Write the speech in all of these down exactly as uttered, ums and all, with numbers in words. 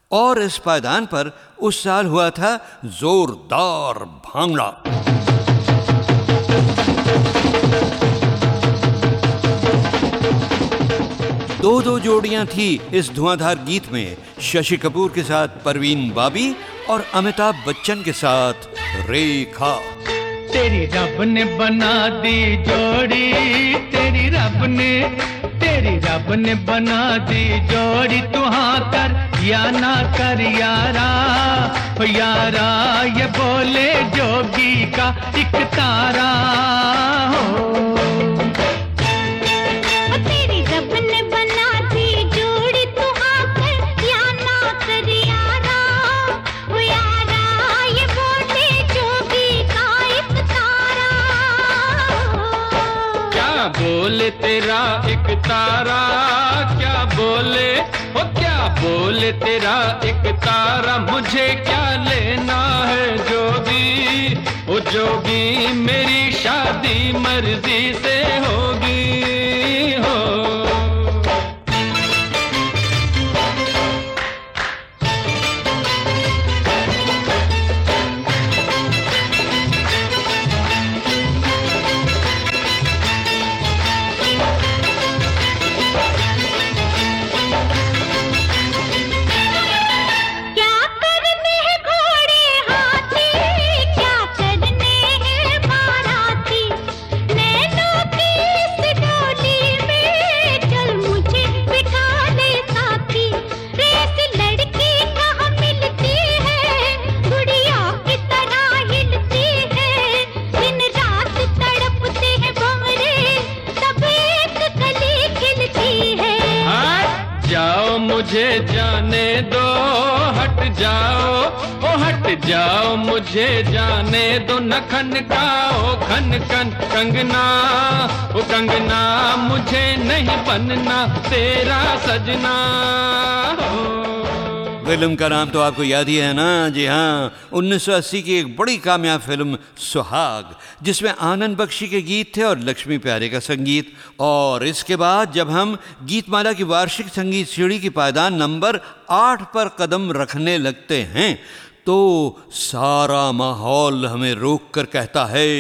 और इस पायदान पर उस साल हुआ था जोरदार भांगड़ा। दो दो जोड़ियां थी इस धुआंधार गीत में, शशि कपूर के साथ परवीन बाबी और अमिताभ बच्चन के साथ रेखा। तेरी रब ने बना दी जोड़ी, तेरी रब ने तेरी रब ने बना दी जोड़ी, तू हाँ कर या ना कर यारा, यारा ये बोले जोगी का एक तारा हो। बोले तेरा एक तारा, क्या बोले ओ क्या बोले तेरा एक तारा, मुझे क्या लेना है जोगी, ओ जोगी मेरी शादी मर्जी से होगी हो। मुझे जाने दो, हट जाओ ओ हट जाओ, मुझे जाने दो, न खनकाओ खन खन कंगना, ओ कंगना मुझे नहीं बनना तेरा सजना हो। फिल्म का नाम तो आपको याद ही है ना? जी हाँ, उन्नीस सौ अस्सी की एक बड़ी कामयाब फिल्म सुहाग, जिसमें आनंद बख्शी के गीत थे और लक्ष्मी प्यारे का संगीत। और इसके बाद जब हम गीतमाला की वार्षिक संगीत सीढ़ी की पायदान नंबर आठ पर कदम रखने लगते हैं तो सारा माहौल हमें रोक कर कहता है,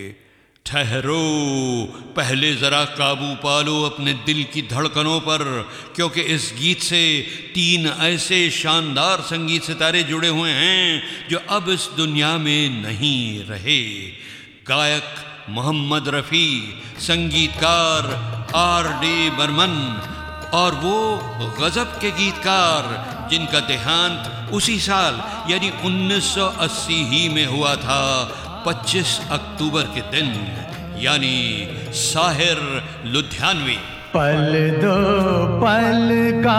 ठहरो, पहले जरा काबू पालो अपने दिल की धड़कनों पर, क्योंकि इस गीत से तीन ऐसे शानदार संगीत सितारे जुड़े हुए हैं जो अब इस दुनिया में नहीं रहे। गायक मोहम्मद रफ़ी, संगीतकार आर डी बर्मन और वो गजब के गीतकार जिनका देहांत उसी साल यानी उन्नीस सौ अस्सी ही में हुआ था, पच्चीस अक्टूबर के दिन, यानी साहिर लुधियानवी। पल दो पल का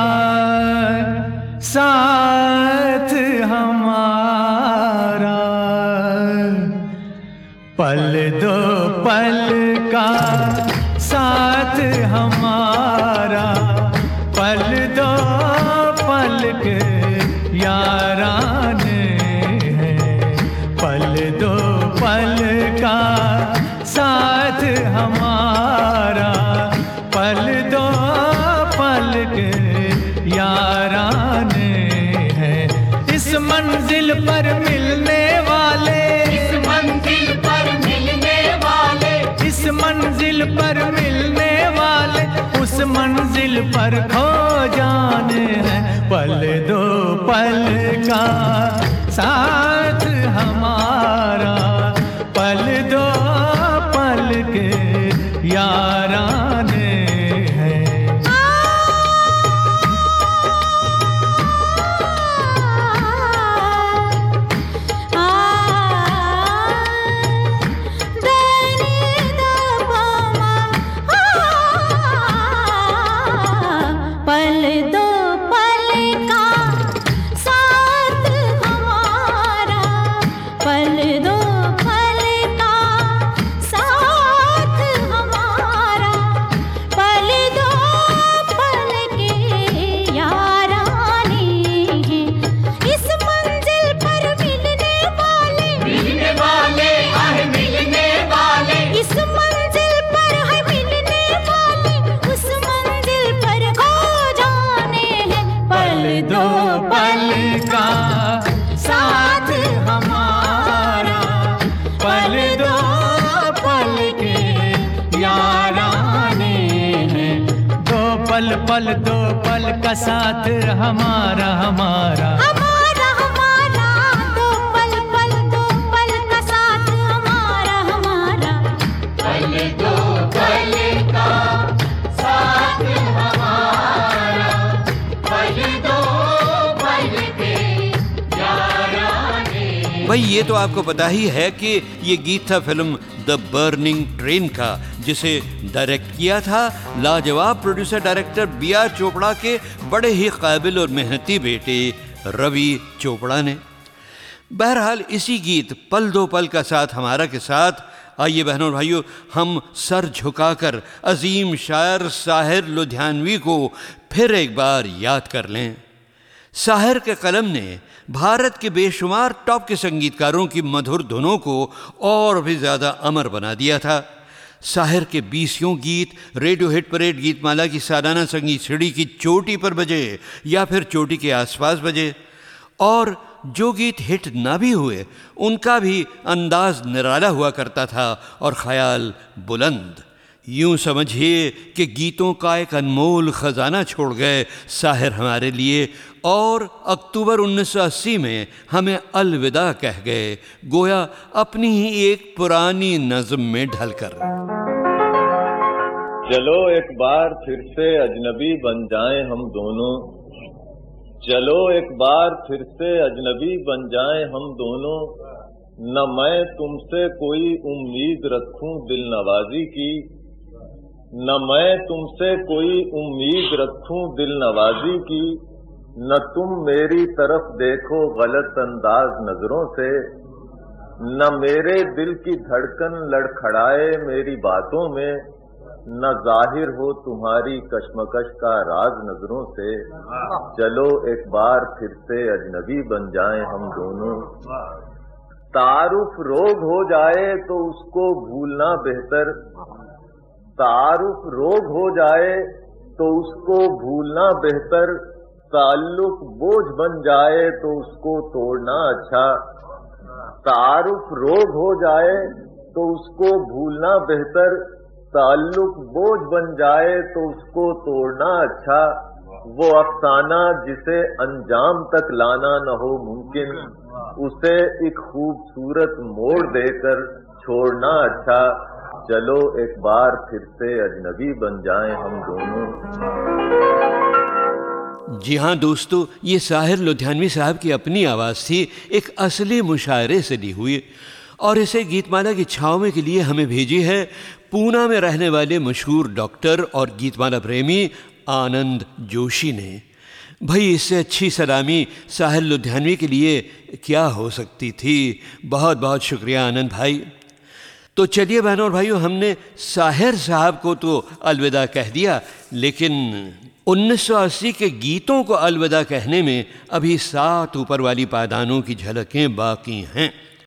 साथ हमारा, पल दो पल का साथ हमारा, पल दो पल के याराने हैं, पल दो पल का साथ हमारा, पल दो पल के याराने हैं। इस मंजिल पर मिलने वाले, इस मंजिल पर मिलने वाले, इस मंजिल पर मिलने वाले, उस मंजिल पर खो जाने हैं। पल दो पल का साथ हमारा, पल दो पल के याराने हैं। पल दो पल का साथ हमारा, पल पल का साथ हमारा, पल दो पल के याराने हैं, दो पल पल दो पल का साथ हमारा हमारा हमारा हमारा, दो पल पल दो पल का साथ हमारा हमारा, पल दो पल का साथ हमारा, पल दो पल के याराने। भाई ये तो आपको पता ही है कि ये गीत था फिल्म द बर्निंग ट्रेन का, जिसे डायरेक्ट किया था लाजवाब producer director B R Chopra के बड़े ही काबिल और मेहनती बेटे रवि चोपड़ा ने। बहरहाल इसी गीत पल दो पल का साथ हमारा के साथ आइए बहनों और भाइयों, हम सर झुकाकर अजीम शायर साहिर लुधियानवी को फिर एक बार याद कर लें। साहिर के कलम ने भारत के बेशुमार टॉप के संगीतकारों की मधुर धुनों को और भी ज़्यादा अमर बना दिया था। साहिर के बीसियों गीत रेडियो हिट परेड गीतमाला की सालाना संगीत सीढ़ी की चोटी पर बजे या फिर चोटी के आसपास बजे, और जो गीत हिट ना भी हुए उनका भी अंदाज निराला हुआ करता था और ख्याल बुलंद। यूं समझिए कि गीतों का एक अनमोल ख़जाना छोड़ गए साहिर हमारे लिए, और अक्टूबर उन्नीस सौ अस्सी में हमें अलविदा कह गए, गोया अपनी ही एक पुरानी नज़्म में ढलकर। चलो एक बार फिर से अजनबी बन जाएं हम दोनों, चलो एक बार फिर से अजनबी बन जाएं हम दोनों, न मैं तुमसे कोई उम्मीद रखूं दिल नवाजी की, न मैं तुमसे कोई उम्मीद रखूं दिल नवाजी की, न तुम मेरी तरफ देखो गलत अंदाज नजरों से, न मेरे दिल की धड़कन लड़खड़ाए मेरी बातों में, न जाहिर हो तुम्हारी कश्मकश का राज नजरों से। चलो एक बार फिर से अजनबी बन जाएं हम दोनों। तारुफ रोग हो जाए तो उसको भूलना बेहतर, तारुफ रोग हो जाए तो उसको भूलना बेहतर, ताल्लुक बोझ बन जाए तो उसको तोड़ना अच्छा, तारुफ रोग हो जाए तो उसको भूलना बेहतर, ताल्लुक बोझ बन जाए तो उसको तोड़ना अच्छा, वो अफसाना जिसे अंजाम तक लाना न हो मुमकिन, उसे एक खूबसूरत मोड़ देकर छोड़ना अच्छा। चलो एक बार फिर से अजनबी बन जाएं हम दोनों। जी हाँ दोस्तों, ये साहिर लुधियानवी साहब की अपनी आवाज़ थी, एक असली मुशायरे से ली हुई, और इसे गीतमाला की छाँव में के लिए हमें भेजी है पूना में रहने वाले मशहूर डॉक्टर और गीतमाला प्रेमी आनंद जोशी ने। भाई इससे अच्छी सलामी साहिर लुधियानवी के लिए क्या हो सकती थी। बहुत बहुत शुक्रिया आनंद भाई। तो चलिए बहनों और भाइयों, हमने साहिर साहब को तो अलविदा कह दिया, लेकिन उन्नीस सौ अस्सी के गीतों को अलविदा कहने में अभी सात ऊपर वाली पायदानों की झलकें बाकी हैं।